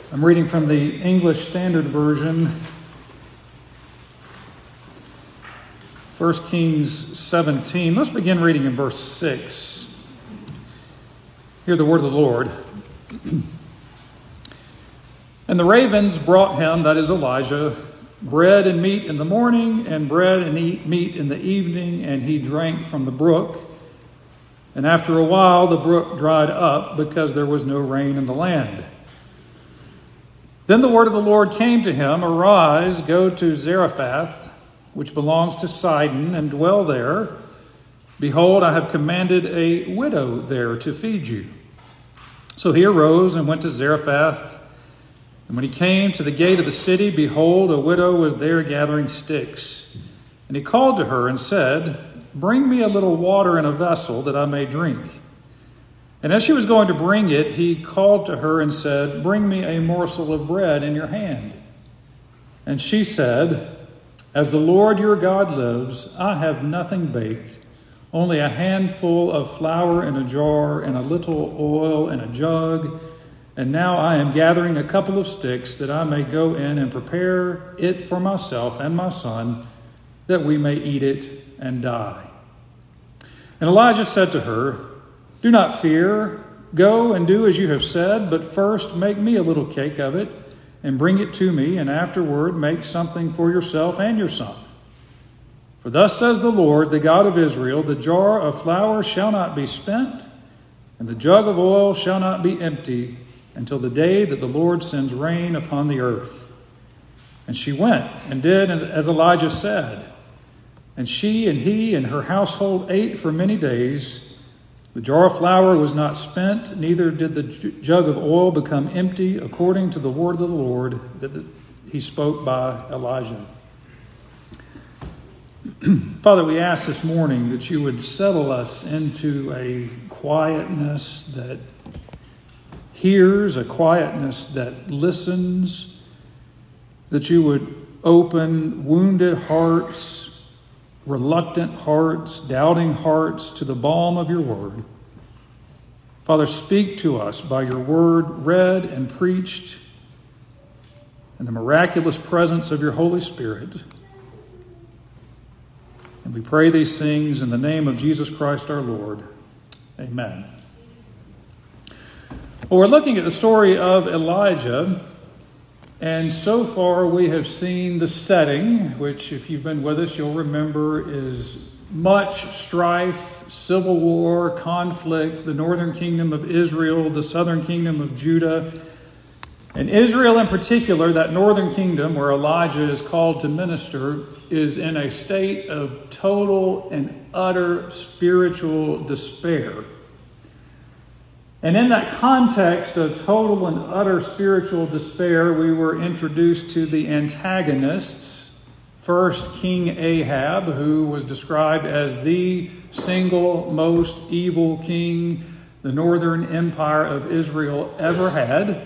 I'm reading from the English Standard Version, 1 Kings 17. Let's begin reading in verse 6. Hear the word of the Lord. And the ravens brought him, that is Elijah, bread and meat in the morning, and bread and meat in the evening, and he drank from the brook. And after a while the brook dried up, because there was no rain in the land. Then the word of the Lord came to him, Arise, go to Zarephath, which belongs to Sidon, and dwell there. Behold, I have commanded a widow there to feed you. So he arose and went to Zarephath. And when he came to the gate of the city, behold, a widow was there gathering sticks. And he called to her and said, Bring me a little water in a vessel, that I may drink. And as she was going to bring it, he called to her and said, Bring me a morsel of bread in your hand. And she said, As the Lord your God lives, I have nothing baked, only a handful of flour in a jar and a little oil in a jug. And now I am gathering a couple of sticks, that I may go in and prepare it for myself and my son, that we may eat it and die. And Elijah said to her, Do not fear. Go and do as you have said, but first make me a little cake of it, and bring it to me, and afterward make something for yourself and your son. For thus says the Lord, the God of Israel, the jar of flour shall not be spent, and the jug of oil shall not be empty, until the day that the Lord sends rain upon the earth. And she went and did as Elijah said. And she and he and her household ate for many days. The jar of flour was not spent, neither did the jug of oil become empty, according to the word of the Lord that he spoke by Elijah. Father, we ask this morning that you would settle us into a quietness that hears, a quietness that listens, that you would open wounded hearts, reluctant hearts, doubting hearts to the balm of your word. Father, speak to us by your word read and preached in the miraculous presence of your Holy Spirit. And we pray these things in the name of Jesus Christ our Lord. Amen. Well, we're looking at the story of Elijah. And so far we have seen the setting, which if you've been with us, you'll remember is much strife, civil war, conflict, the northern kingdom of Israel, the southern kingdom of Judah. And Israel in particular, that northern kingdom where Elijah is called to minister, is in a state of total and utter spiritual despair. And in that context of total and utter spiritual despair, we were introduced to the antagonists. First, King Ahab, who was described as the single most evil king the northern empire of Israel ever had,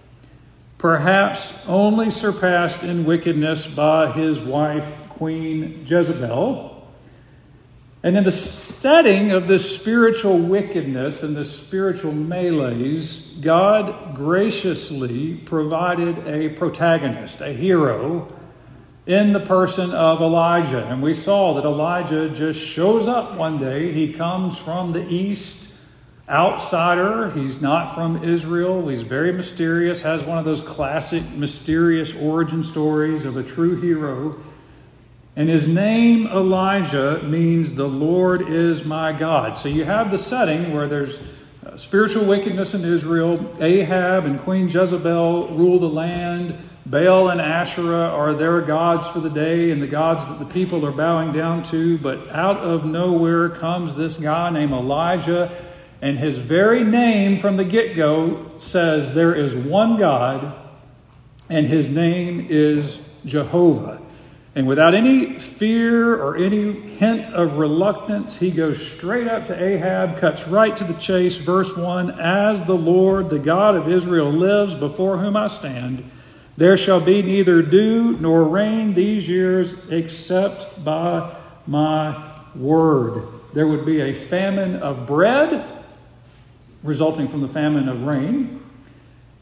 perhaps only surpassed in wickedness by his wife, Queen Jezebel. And in the setting of this spiritual wickedness and this spiritual melees, God graciously provided a protagonist, a hero, in the person of Elijah. And we saw that Elijah just shows up one day. He comes from the east, outsider. He's not from Israel. He's very mysterious, has one of those classic mysterious origin stories of a true hero. And his name, Elijah, means the Lord is my God. So you have the setting where there's spiritual wickedness in Israel. Ahab and Queen Jezebel rule the land. Baal and Asherah are their gods for the day and the gods that the people are bowing down to. But out of nowhere comes this guy named Elijah. And his very name from the get-go says there is one God, and his name is Jehovah. And without any fear or any hint of reluctance, he goes straight up to Ahab, cuts right to the chase. Verse 1, As the Lord, the God of Israel, lives before whom I stand, there shall be neither dew nor rain these years except by my word. There would be a famine of bread resulting from the famine of rain.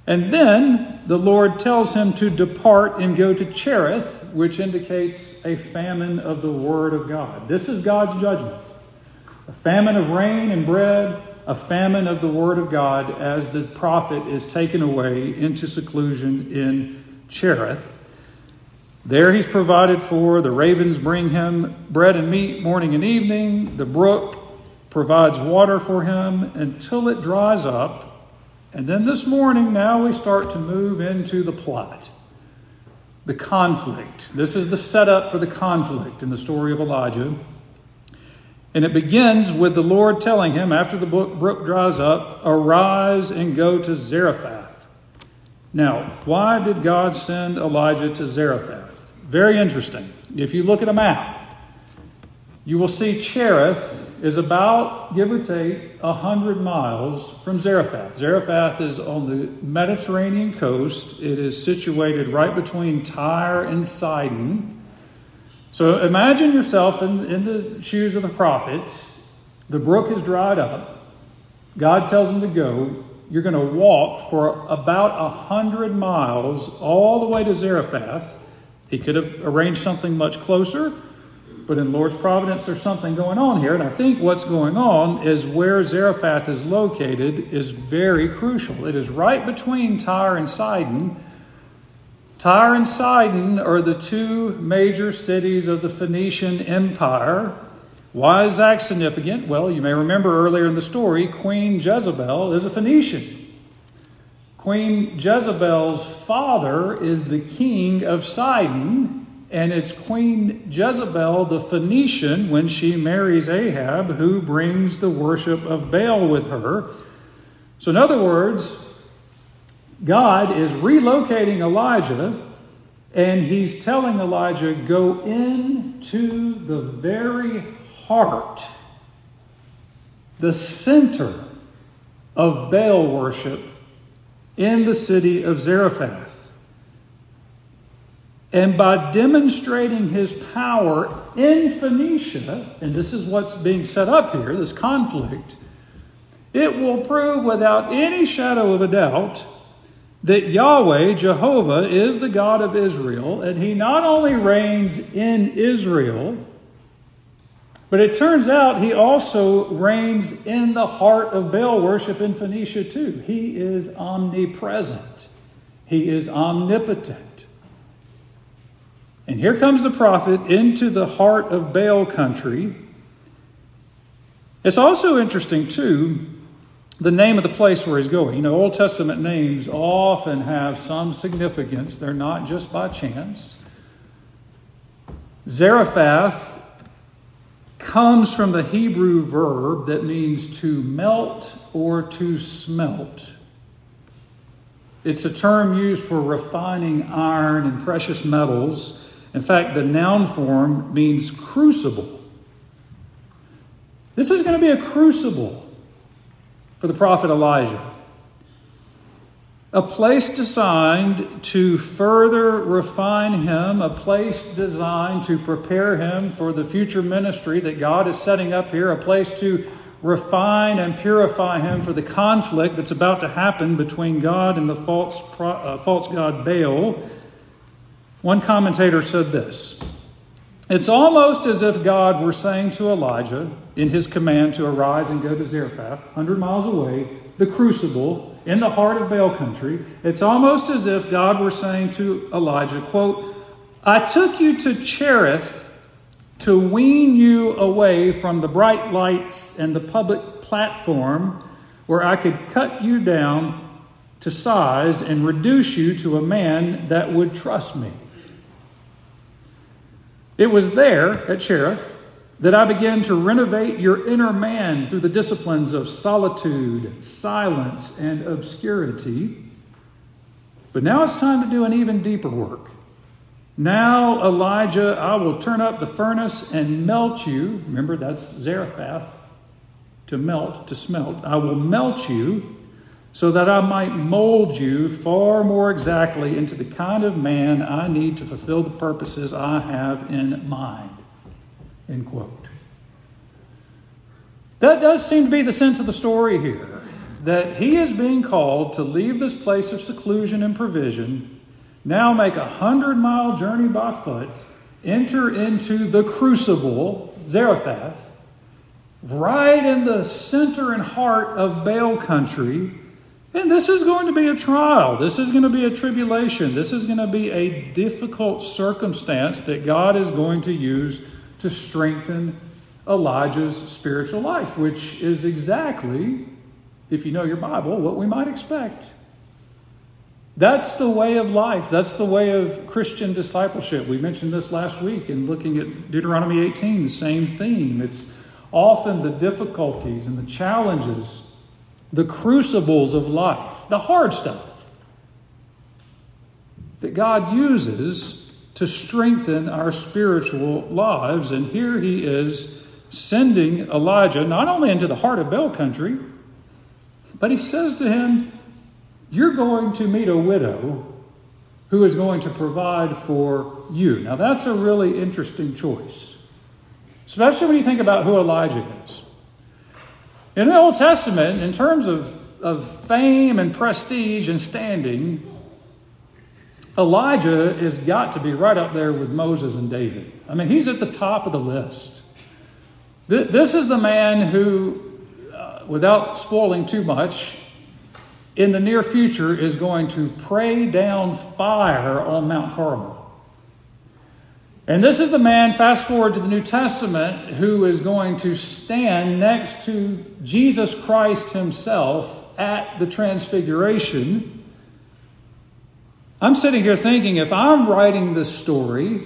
And then the Lord tells him to depart and go to Cherith, which indicates a famine of the Word of God. This is God's judgment. A famine of rain and bread, a famine of the Word of God as the prophet is taken away into seclusion in Cherith. There he's provided for. The ravens bring him bread and meat morning and evening. The brook provides water for him until it dries up. And then this morning, now we start to move into the plot, the conflict. This is the setup for the conflict in the story of Elijah. And it begins with the Lord telling him, after the brook dries up, arise and go to Zarephath. Now, why did God send Elijah to Zarephath? Very interesting. If you look at a map, you will see Cherith is about, give or take, 100 miles from Zarephath. Zarephath is on the Mediterranean coast. It is situated right between Tyre and Sidon. So imagine yourself in the shoes of the prophet. The brook has dried up. God tells him to go. You're going to walk for about 100 miles all the way to Zarephath. He could have arranged something much closer, but in Lord's providence, there's something going on here. And I think what's going on is where Zarephath is located is very crucial. It is right between Tyre and Sidon. Tyre and Sidon are the two major cities of the Phoenician Empire. Why is that significant? Well, you may remember earlier in the story, Queen Jezebel is a Phoenician. Queen Jezebel's father is the king of Sidon, and it's Queen Jezebel, the Phoenician, when she marries Ahab, who brings the worship of Baal with her. So in other words, God is relocating Elijah, and he's telling Elijah, go into the very heart, the center of Baal worship in the city of Zarephath. And by demonstrating his power in Phoenicia, and this is what's being set up here, this conflict, it will prove without any shadow of a doubt that Yahweh, Jehovah, is the God of Israel, and he not only reigns in Israel, but it turns out he also reigns in the heart of Baal worship in Phoenicia too. He is omnipresent. He is omnipotent. And here comes the prophet into the heart of Baal country. It's also interesting too, the name of the place where he's going. You know, Old Testament names often have some significance. They're not just by chance. Zarephath comes from the Hebrew verb that means to melt or to smelt. It's a term used for refining iron and precious metals. In fact, the noun form means crucible. This is going to be a crucible for the prophet Elijah. A place designed to further refine him, a place designed to prepare him for the future ministry that God is setting up here, a place to refine and purify him for the conflict that's about to happen between God and the false god Baal. One commentator said this: it's almost as if God were saying to Elijah in his command to arise and go to Zarephath, 100 miles away, the crucible, in the heart of Baal country. It's almost as if God were saying to Elijah, quote, I took you to Cherith to wean you away from the bright lights and the public platform where I could cut you down to size and reduce you to a man that would trust me. It was there at Cherith that I began to renovate your inner man through the disciplines of solitude, silence, and obscurity. But now it's time to do an even deeper work. Now, Elijah, I will turn up the furnace and melt you. Remember, that's Zarephath, to melt, to smelt. I will melt you so that I might mold you far more exactly into the kind of man I need to fulfill the purposes I have in mind. End quote. That does seem to be the sense of the story here. that he is being called to leave this place of seclusion and provision, now make 100-mile journey by foot, enter into the crucible, Zarephath, right in the center and heart of Baal country. And this is going to be a trial. This is going to be a tribulation. This is going to be a difficult circumstance that God is going to use to strengthen Elijah's spiritual life, which is exactly, if you know your Bible, what we might expect. That's the way of life. That's the way of Christian discipleship. We mentioned this last week in looking at Deuteronomy 18, the same theme. It's often the difficulties and the challenges, the crucibles of life, the hard stuff that God uses to strengthen our spiritual lives. And here he is sending Elijah not only into the heart of Baal country, but he says to him, you're going to meet a widow who is going to provide for you. Now that's a really interesting choice, especially when you think about who Elijah is. In the Old Testament, in terms of fame and prestige and standing, Elijah has got to be right up there with Moses and David. I mean, he's at the top of the list. This is the man who, without spoiling too much, in the near future is going to pray down fire on Mount Carmel. And this is the man, fast forward to the New Testament, who is going to stand next to Jesus Christ himself at the Transfiguration. I'm sitting here thinking, if I'm writing this story,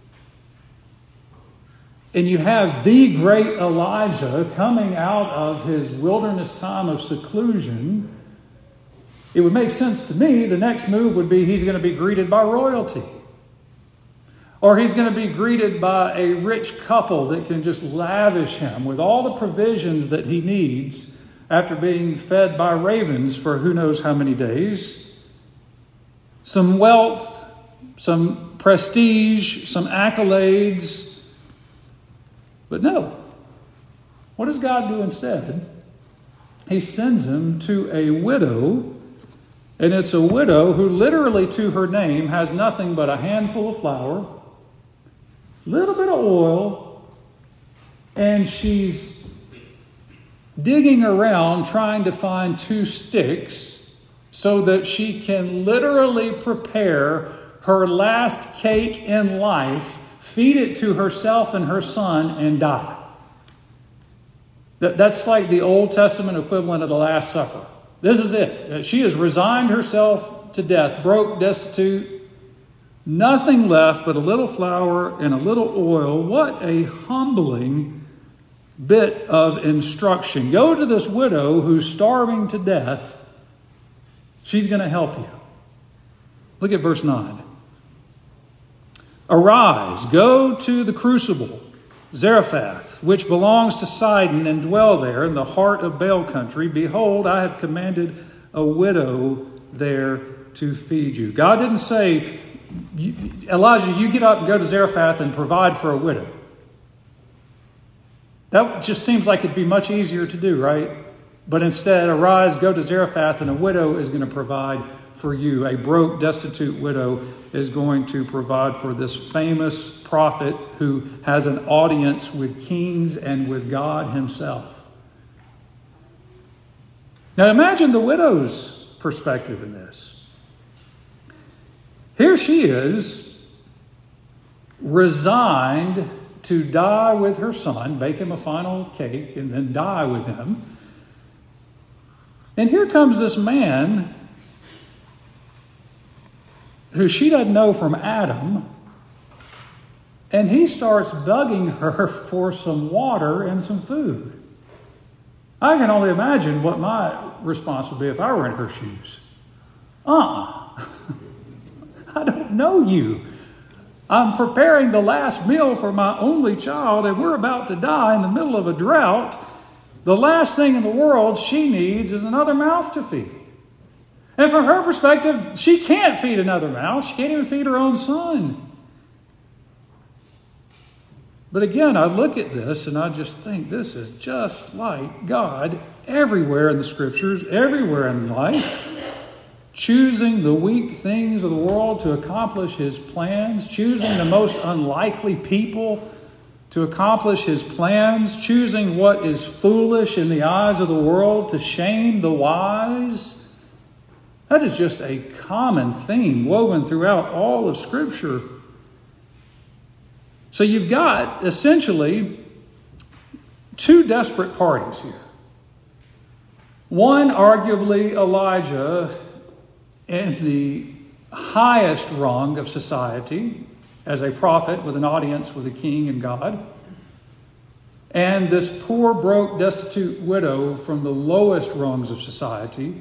and you have the great Elijah coming out of his wilderness time of seclusion, it would make sense to me, the next move would be he's going to be greeted by royalty. Or he's going to be greeted by a rich couple that can just lavish him with all the provisions that he needs after being fed by ravens for who knows how many days. Some wealth, some prestige, some accolades. But no. What does God do instead? He sends him to a widow. And it's a widow who literally to her name has nothing but a handful of flour, little bit of oil, and she's digging around trying to find 2 sticks so that she can literally prepare her last cake in life, feed it to herself and her son, and die. That's like the Old Testament equivalent of the Last Supper. This is it. She has resigned herself to death, broke, destitute, nothing left but a little flour and a little oil. What a humbling bit of instruction. Go to this widow who's starving to death. She's going to help you. Look at verse 9. Arise, go to the crucible, Zarephath, which belongs to Sidon, and dwell there in the heart of Baal country. Behold, I have commanded a widow there to feed you. God didn't say, Elijah, you get up and go to Zarephath and provide for a widow. That just seems like it'd be much easier to do, right? But instead, arise, go to Zarephath, and a widow is going to provide for you. A broke, destitute widow is going to provide for this famous prophet who has an audience with kings and with God himself. Now imagine the widow's perspective in this. Here she is, resigned to die with her son, bake him a final cake, and then die with him. And here comes this man who she doesn't know from Adam, and he starts begging her for some water and some food. I can only imagine what my response would be if I were in her shoes. I don't know you. I'm preparing the last meal for my only child, and we're about to die in the middle of a drought. The last thing in the world she needs is another mouth to feed. And from her perspective, she can't feed another mouth. She can't even feed her own son. But again, I look at this and I just think this is just like God everywhere in the Scriptures, everywhere in life, choosing the weak things of the world to accomplish His plans, choosing the most unlikely people to accomplish His plans, choosing what is foolish in the eyes of the world to shame the wise. That is just a common theme woven throughout all of Scripture. So you've got essentially two desperate parties here. One, arguably Elijah, in the highest rung of society, as a prophet with an audience with a king and God. And this poor, broke, destitute widow from the lowest rungs of society.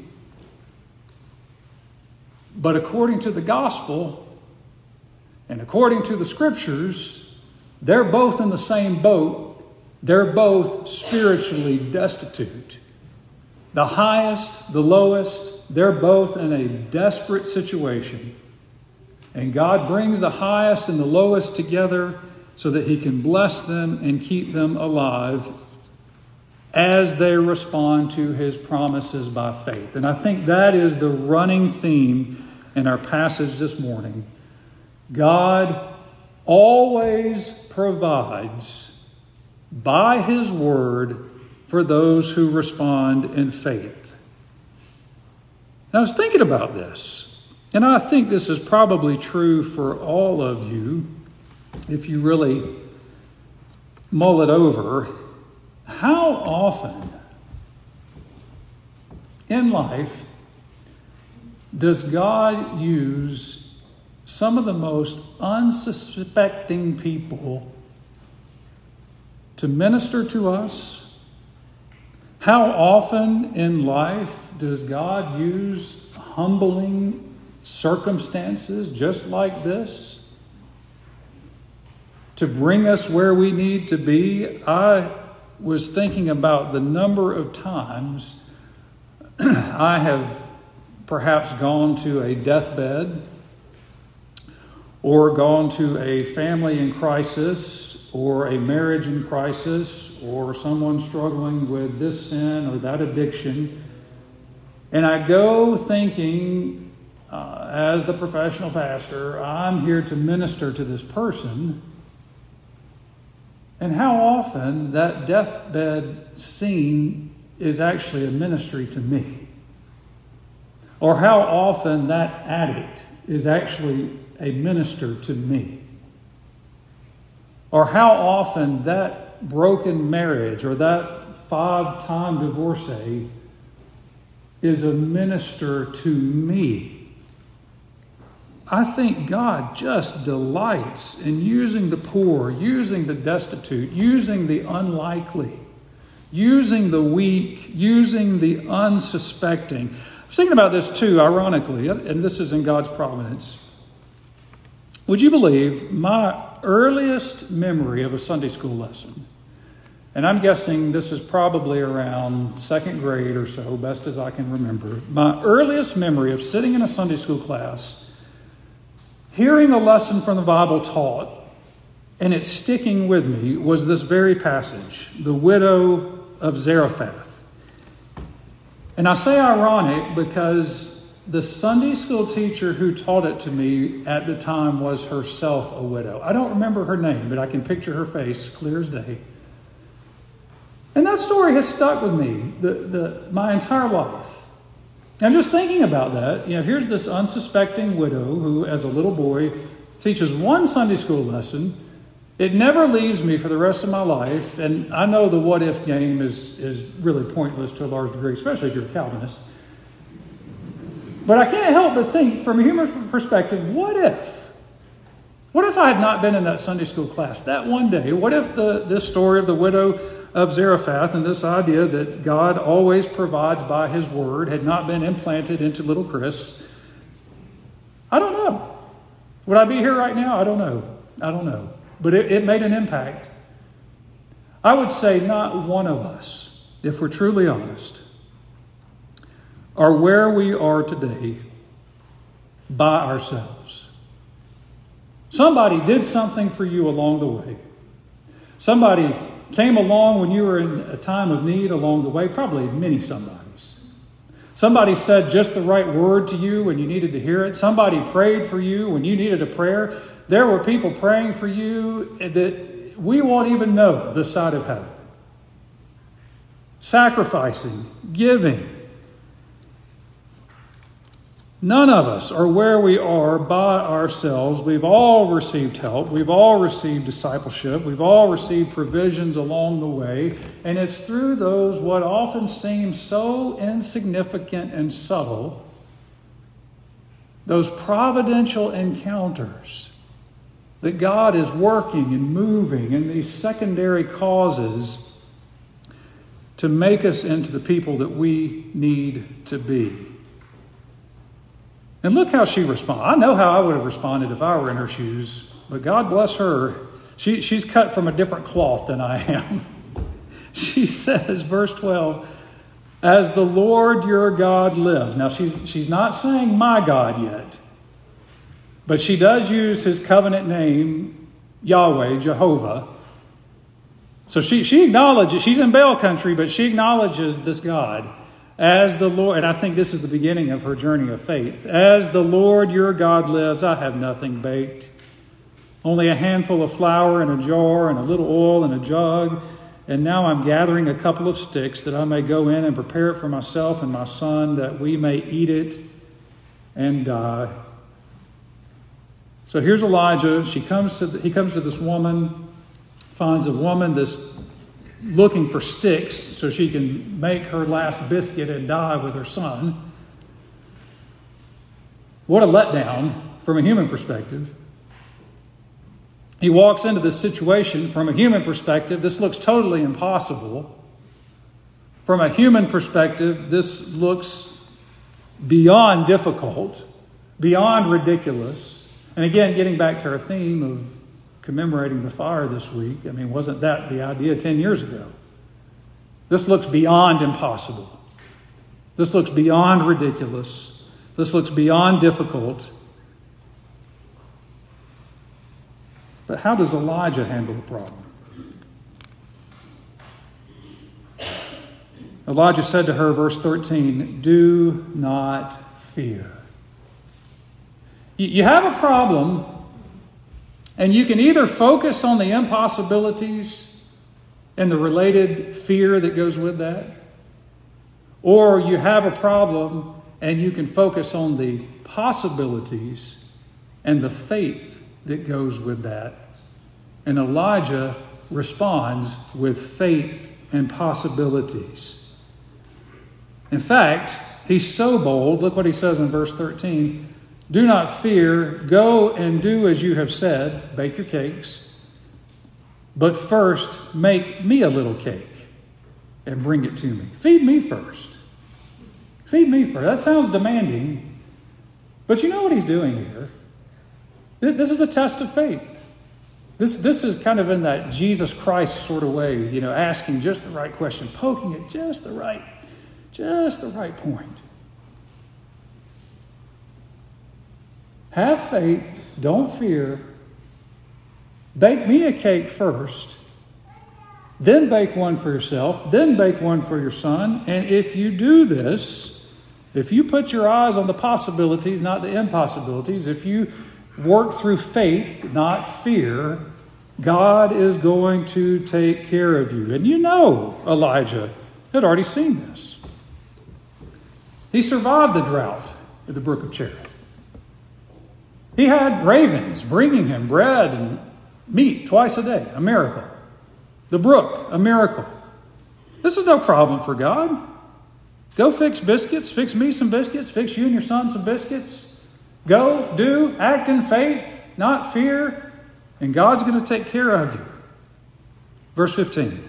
But according to the gospel and according to the Scriptures, they're both in the same boat. They're both spiritually destitute. The highest, the lowest, they're both in a desperate situation. And God brings the highest and the lowest together so that He can bless them and keep them alive as they respond to His promises by faith. And I think that is the running theme in our passage this morning. God always provides by His word for those who respond in faith. And I was thinking about this. And I think this is probably true for all of you, if you really mull it over. How often in life does God use some of the most unsuspecting people to minister to us? How often in life does God use humbling circumstances just like this to bring us where we need to be? I was thinking about the number of times I have perhaps gone to a deathbed or gone to a family in crisis or a marriage in crisis or someone struggling with this sin or that addiction. And I go thinking, as the professional pastor, I'm here to minister to this person. And how often that deathbed scene is actually a ministry to me. Or how often that addict is actually a minister to me. Or how often that broken marriage or that 5-time divorcee is a minister to me. I think God just delights in using the poor, using the destitute, using the unlikely, using the weak, using the unsuspecting. I was thinking about this too, ironically, and this is in God's providence. Would you believe my earliest memory of a Sunday school lesson, and I'm guessing this is probably around second grade or so, best as I can remember, my earliest memory of sitting in a Sunday school class, hearing a lesson from the Bible taught, and it sticking with me, was this very passage, the widow of Zarephath. And I say ironic because the Sunday school teacher who taught it to me at the time was herself a widow. I don't remember her name, but I can picture her face clear as day. And that story has stuck with me my entire life. And just thinking about that, here's this unsuspecting widow who, as a little boy, teaches one Sunday school lesson. It never leaves me for the rest of my life. And I know the what-if game is really pointless to a large degree, especially if you're a Calvinist. But I can't help but think, from a human perspective, what if? What if I had not been in that Sunday school class that one day? What if this story of the widow of Zarephath and this idea that God always provides by His word had not been implanted into little Chris? I don't know. Would I be here right now? I don't know. But it made an impact. I would say not one of us, if we're truly honest, are where we are today by ourselves. Somebody did something for you along the way. Somebody came along when you were in a time of need along the way? Probably many somebodies. Somebody said just the right word to you when you needed to hear it. Somebody prayed for you when you needed a prayer. There were people praying for you that we won't even know this side of heaven. Sacrificing, giving. None of us are where we are by ourselves. We've all received help. We've all received discipleship. We've all received provisions along the way. And it's through those what often seem so insignificant and subtle, those providential encounters, that God is working and moving in these secondary causes to make us into the people that we need to be. And look how she responded. I know how I would have responded if I were in her shoes, but God bless her. She's cut from a different cloth than I am. She says, verse 12, as the Lord your God lives. Now, she's not saying my God yet, but she does use his covenant name, Yahweh, Jehovah. So she acknowledges, she's in Baal country, but she acknowledges this God as the Lord, and I think this is the beginning of her journey of faith. As the Lord your God lives, I have nothing baked. Only a handful of flour in a jar and a little oil in a jug. And now I'm gathering a couple of sticks that I may go in and prepare it for myself and my son that we may eat it and die. So here's Elijah. He comes to this woman, finds a woman that's looking for sticks so she can make her last biscuit and die with her son. What a letdown from a human perspective. He walks into this situation from a human perspective. This looks totally impossible. From a human perspective, this looks beyond difficult, beyond ridiculous. And again, getting back to our theme of commemorating the fire this week, I mean, wasn't that the idea 10 years ago? This looks beyond impossible. This looks beyond ridiculous. This looks beyond difficult. But how does Elijah handle the problem? Elijah said to her, verse 13, do not fear. You have a problem, and you can either focus on the impossibilities and the related fear that goes with that, or you have a problem and you can focus on the possibilities and the faith that goes with that. And Elijah responds with faith and possibilities. In fact, he's so bold. Look what he says in verse 13. Do not fear. Go and do as you have said. Bake your cakes. But first, make me a little cake and bring it to me. Feed me first. Feed me first. That sounds demanding. But you know what he's doing here? This is the test of faith. This is kind of in that Jesus Christ sort of way, asking just the right question, poking at just the right point. Have faith, don't fear. Bake me a cake first, then bake one for yourself, then bake one for your son. And if you do this, if you put your eyes on the possibilities, not the impossibilities, if you work through faith, not fear, God is going to take care of you. And Elijah had already seen this. He survived the drought at the brook of Cherith. He had ravens bringing him bread and meat twice a day, a miracle. The brook, a miracle. This is no problem for God. Go fix biscuits, fix me some biscuits, fix you and your son some biscuits. Go, do, act in faith, not fear, and God's going to take care of you. Verse 15.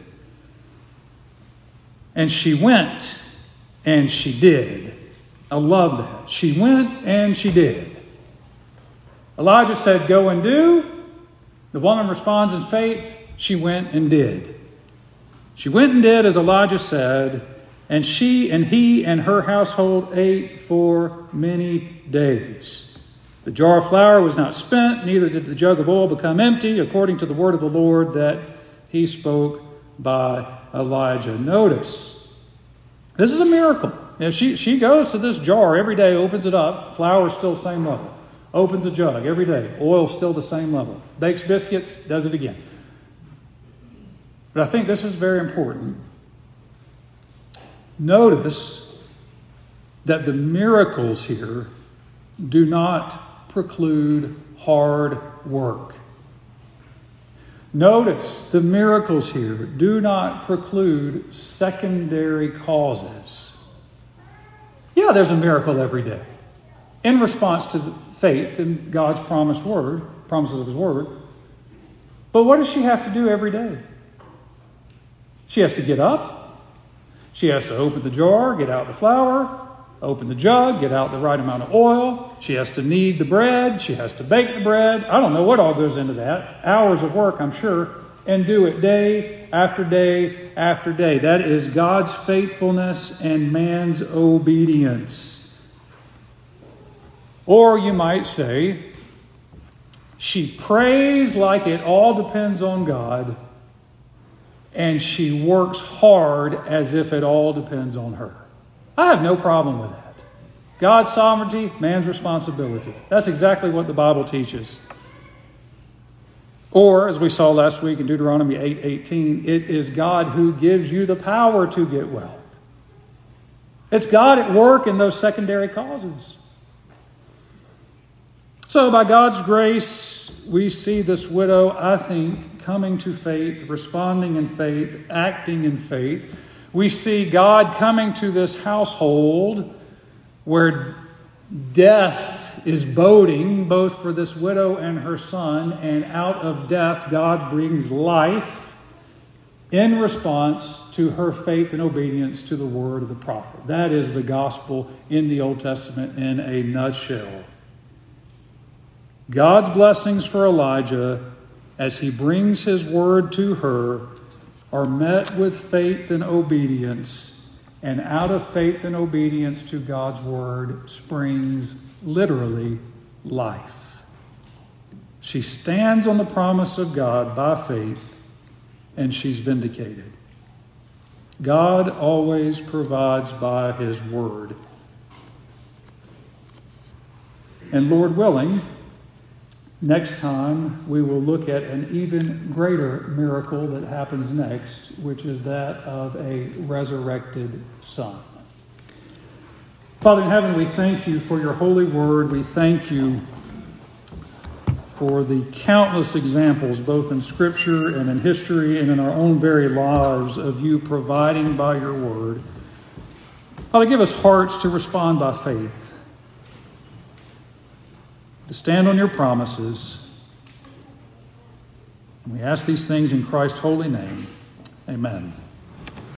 And she went and she did. I love that. She went and she did. Elijah said, go and do. The woman responds in faith. She went and did. She went and did as Elijah said, and she and he and her household ate for many days. The jar of flour was not spent, neither did the jug of oil become empty, according to the word of the Lord that he spoke by Elijah. Notice, this is a miracle. You know, she goes to this jar every day, opens it up, flour's still the same level. Opens a jug every day, oil's still the same level. Bakes biscuits, does it again. But I think this is very important. Notice that the miracles here do not preclude hard work. Notice the miracles here do not preclude secondary causes. Yeah, there's a miracle every day in response to faith in God's promises of His Word. But what does she have to do every day? She has to get up. She has to open the jar, get out the flour, open the jug, get out the right amount of oil. She has to knead the bread. She has to bake the bread. I don't know what all goes into that. Hours of work, I'm sure. And do it day after day after day. That is God's faithfulness and man's obedience. Or you might say, she prays like it all depends on God, and she works hard as if it all depends on her. I have no problem with that. God's sovereignty, man's responsibility. That's exactly what the Bible teaches. Or, as we saw last week in Deuteronomy 8:18, it is God who gives you the power to get wealth. It's God at work in those secondary causes. So by God's grace, we see this widow, I think, coming to faith, responding in faith, acting in faith. We see God coming to this household where death is boding both for this widow and her son, and out of death God brings life in response to her faith and obedience to the word of the prophet. That is the gospel in the Old Testament in a nutshell. God's blessings for Elijah as he brings his word to her are met with faith and obedience, and out of faith and obedience to God's word springs literally life. She stands on the promise of God by faith, and she's vindicated. God always provides by his word. And Lord willing, next time, we will look at an even greater miracle that happens next, which is that of a resurrected son. Father in heaven, we thank you for your holy word. We thank you for the countless examples, both in Scripture and in history and in our own very lives, of you providing by your word. Father, give us hearts to respond by faith, to stand on your promises. And we ask these things in Christ's holy name. Amen.